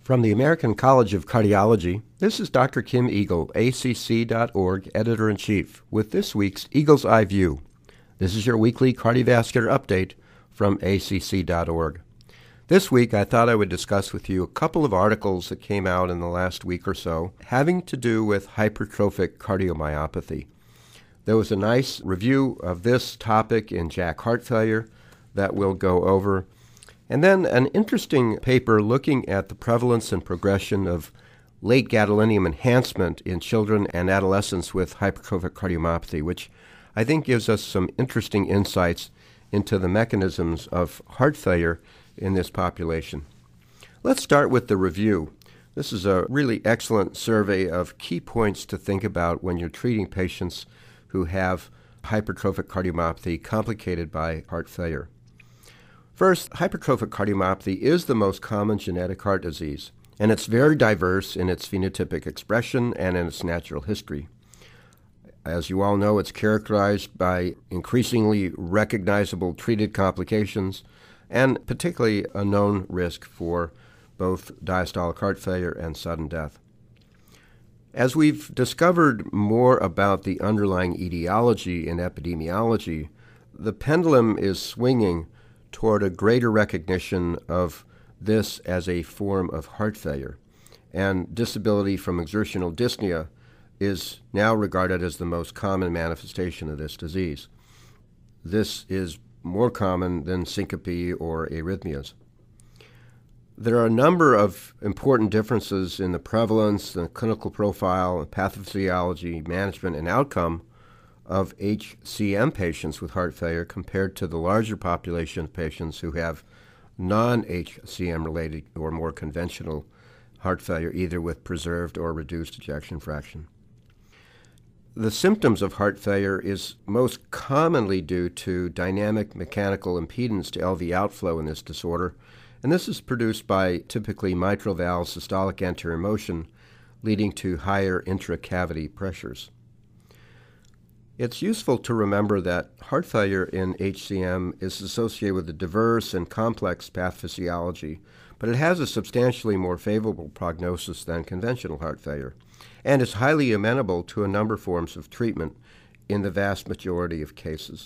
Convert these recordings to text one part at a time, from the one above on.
From the American College of Cardiology, this is Dr. Kim Eagle, ACC.org, Editor-in-Chief, with this week's Eagle's Eye View. This is your weekly cardiovascular update from ACC.org. This week, I thought I would discuss with you a couple of articles that came out in the last week or so having to do with hypertrophic cardiomyopathy. There was a nice review of this topic in JACC Heart Failure that we'll go over. And then an interesting paper looking at the prevalence and progression of late gadolinium enhancement in children and adolescents with hypertrophic cardiomyopathy, which I think gives us some interesting insights into the mechanisms of heart failure in this population. Let's start with the review. This is a really excellent survey of key points to think about when you're treating patients who have hypertrophic cardiomyopathy complicated by heart failure. First, hypertrophic cardiomyopathy is the most common genetic heart disease, and it's very diverse in its phenotypic expression and in its natural history. As you all know, it's characterized by increasingly recognizable treated complications and particularly a known risk for both diastolic heart failure and sudden death. As we've discovered more about the underlying etiology in epidemiology, the pendulum is swinging toward a greater recognition of this as a form of heart failure. And disability from exertional dyspnea is now regarded as the most common manifestation of this disease. This is more common than syncope or arrhythmias. There are a number of important differences in the prevalence, the clinical profile, pathophysiology, management, and outcome of HCM patients with heart failure compared to the larger population of patients who have non-HCM related or more conventional heart failure, either with preserved or reduced ejection fraction. The symptoms of heart failure is most commonly due to dynamic mechanical impedance to LV outflow in this disorder, and this is produced by typically mitral valve systolic anterior motion, leading to higher intracavity pressures. It's useful to remember that heart failure in HCM is associated with a diverse and complex pathophysiology, but it has a substantially more favorable prognosis than conventional heart failure, and is highly amenable to a number of forms of treatment in the vast majority of cases.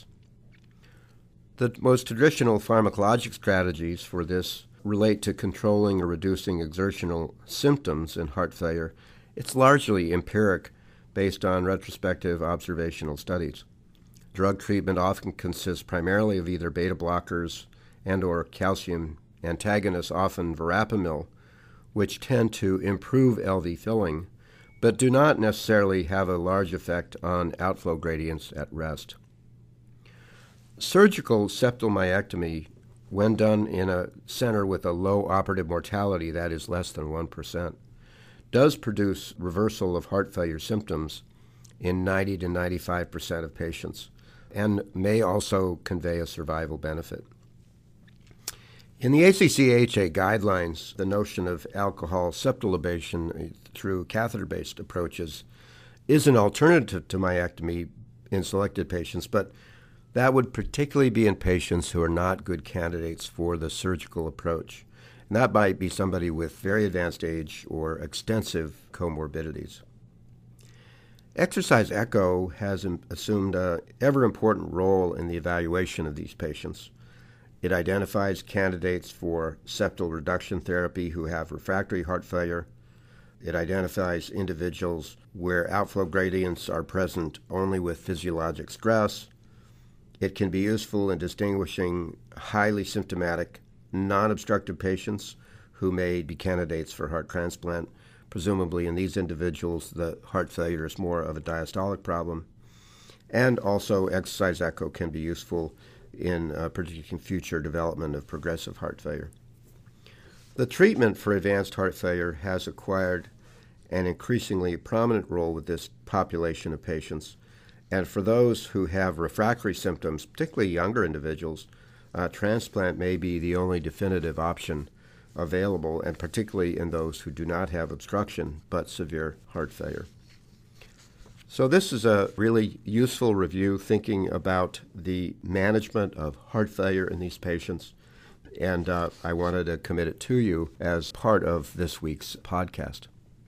The most traditional pharmacologic strategies for this relate to controlling or reducing exertional symptoms in heart failure. It's largely empiric, based on retrospective observational studies. Drug treatment often consists primarily of either beta blockers and or calcium antagonists, often verapamil, which tend to improve LV filling, but do not necessarily have a large effect on outflow gradients at rest. Surgical septal myectomy, when done in a center with a low operative mortality, that is less than 1%, does produce reversal of heart failure symptoms in 90 to 95% of patients and may also convey a survival benefit. In the ACC/AHA guidelines, the notion of alcohol septal ablation through catheter-based approaches is an alternative to myectomy in selected patients, but that would particularly be in patients who are not good candidates for the surgical approach. And that might be somebody with very advanced age or extensive comorbidities. Exercise echo has assumed an ever-important role in the evaluation of these patients. It identifies candidates for septal reduction therapy who have refractory heart failure. It identifies individuals where outflow gradients are present only with physiologic stress. It can be useful in distinguishing highly symptomatic non-obstructive patients who may be candidates for heart transplant. Presumably in these individuals, the heart failure is more of a diastolic problem. And also exercise echo can be useful in predicting future development of progressive heart failure. The treatment for advanced heart failure has acquired an increasingly prominent role with this population of patients. And for those who have refractory symptoms, particularly younger individuals, transplant may be the only definitive option available, and particularly in those who do not have obstruction but severe heart failure. So this is a really useful review thinking about the management of heart failure in these patients. and I wanted to commit it to you as part of this week's podcast.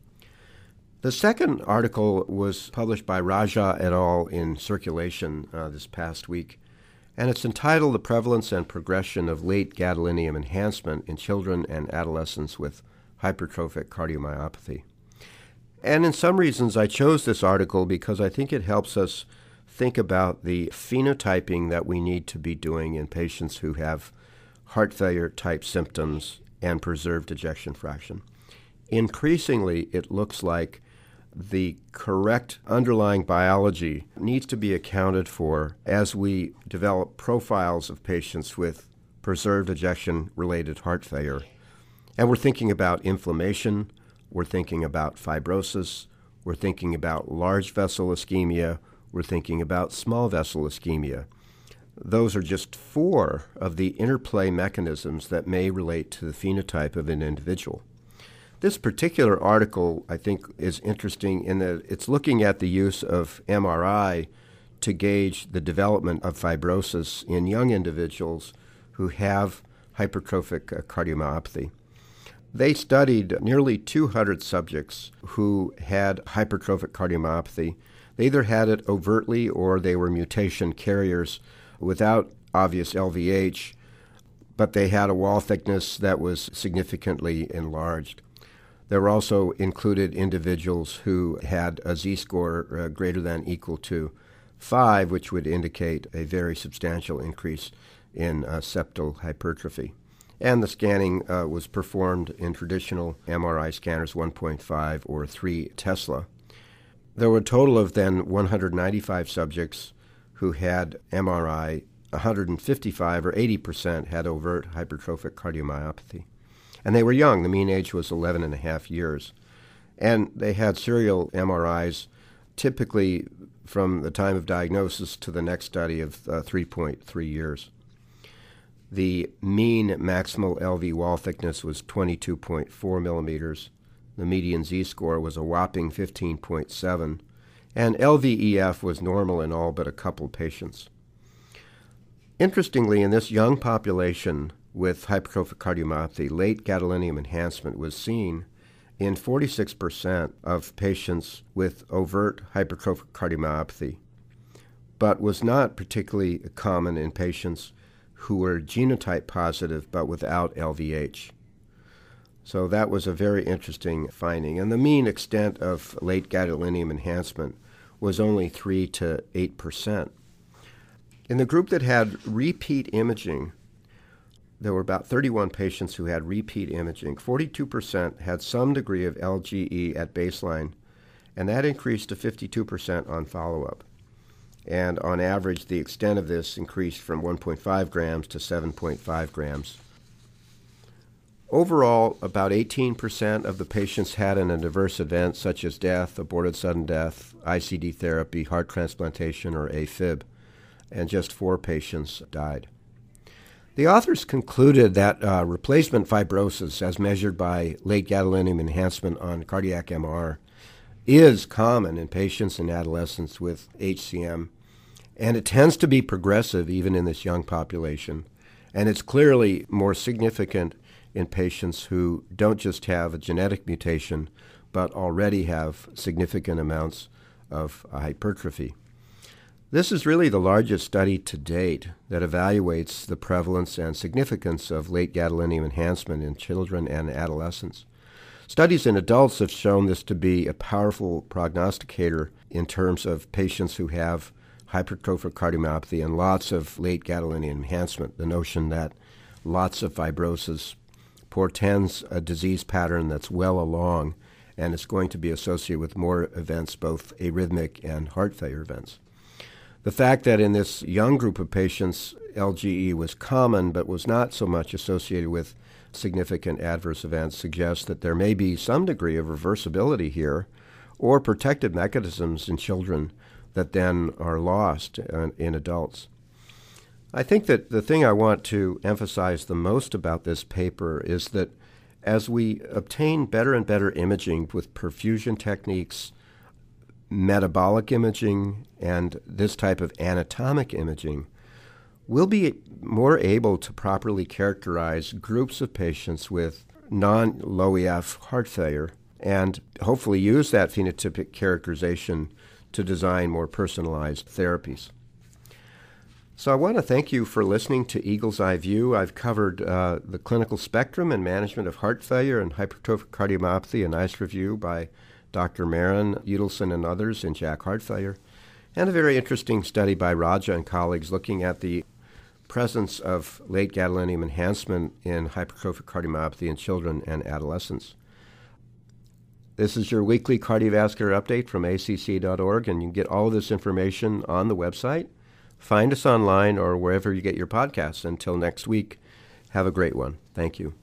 The second article was published by Raja et al. In Circulation this past week, and it's entitled The Prevalence and Progression of Late Gadolinium Enhancement in Children and Adolescents with Hypertrophic Cardiomyopathy. And in some reasons, I chose this article because I think it helps us think about the phenotyping that we need to be doing in patients who have heart failure type symptoms and preserved ejection fraction. Increasingly, it looks like the correct underlying biology needs to be accounted for as we develop profiles of patients with preserved ejection-related heart failure. And we're thinking about inflammation, we're thinking about fibrosis, we're thinking about large vessel ischemia, we're thinking about small vessel ischemia. Those are just four of the interplay mechanisms that may relate to the phenotype of an individual. This particular article, I think, is interesting in that it's looking at the use of MRI to gauge the development of fibrosis in young individuals who have hypertrophic cardiomyopathy. They studied nearly 200 subjects who had hypertrophic cardiomyopathy. They either had it overtly or they were mutation carriers without obvious LVH, but they had a wall thickness that was significantly enlarged. There were also included individuals who had a Z-score greater than equal to 5, which would indicate a very substantial increase in septal hypertrophy. And the scanning was performed in traditional MRI scanners 1.5 or 3 Tesla. There were a total of then 195 subjects who had MRI. 155 or 80% had overt hypertrophic cardiomyopathy. And they were young. The mean age was 11 and a half years. And they had serial MRIs typically from the time of diagnosis to the next study of 3.3 years. The mean maximal LV wall thickness was 22.4 millimeters. The median Z-score was a whopping 15.7. And LVEF was normal in all but a couple patients. Interestingly, in this young population with hypertrophic cardiomyopathy, late gadolinium enhancement was seen in 46% of patients with overt hypertrophic cardiomyopathy, but was not particularly common in patients who were genotype positive but without LVH. So that was a very interesting finding. And the mean extent of late gadolinium enhancement was only 3 to 8%. In the group that had repeat imaging, there were about 31 patients who had repeat imaging. 42% had some degree of LGE at baseline, and that increased to 52% on follow-up. And on average, the extent of this increased from 1.5 grams to 7.5 grams. Overall, about 18% of the patients had an adverse event such as death, aborted sudden death, ICD therapy, heart transplantation, or AFib, and just 4 patients died. The authors concluded that replacement fibrosis, as measured by late gadolinium enhancement on cardiac MR, is common in patients and adolescents with HCM, and it tends to be progressive even in this young population, and it's clearly more significant in patients who don't just have a genetic mutation, but already have significant amounts of hypertrophy. This is really the largest study to date that evaluates the prevalence and significance of late gadolinium enhancement in children and adolescents. Studies in adults have shown this to be a powerful prognosticator in terms of patients who have hypertrophic cardiomyopathy and lots of late gadolinium enhancement, the notion that lots of fibrosis portends a disease pattern that's well along and is going to be associated with more events, both arrhythmic and heart failure events. The fact that in this young group of patients, LGE was common but was not so much associated with significant adverse events suggests that there may be some degree of reversibility here or protective mechanisms in children that then are lost in adults. I think that the thing I want to emphasize the most about this paper is that as we obtain better and better imaging with perfusion techniques, metabolic imaging, and this type of anatomic imaging, we'll be more able to properly characterize groups of patients with non-low EF heart failure and hopefully use that phenotypic characterization to design more personalized therapies. So I want to thank you for listening to Eagle's Eye View. I've covered the clinical spectrum and management of heart failure and hypertrophic cardiomyopathy, a nice review by Dr. Marin, Udelson, and others in JACC Heart Failure, and a very interesting study by Raja and colleagues looking at the presence of late gadolinium enhancement in hypertrophic cardiomyopathy in children and adolescents. This is your weekly cardiovascular update from acc.org, and you can get all of this information on the website. Find us online or wherever you get your podcasts. Until next week, have a great one. Thank you.